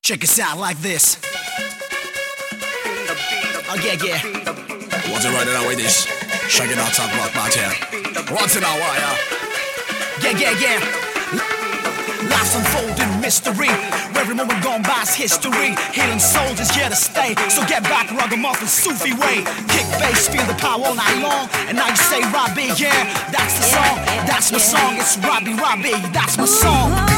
Check us out like this. Oh yeah, yeah. What's it right now with this? Check it out, talk about my town. What's it now, yeah? Yeah. Life's unfolding mystery. Every moment gone by is history. Hidden souls is here to stay. So get back, ragamuffin, Sufi way. Kick bass, feel the power all night long. And now you say Robbie, yeah, that's the song. That's my song. It's Robbie, that's my song.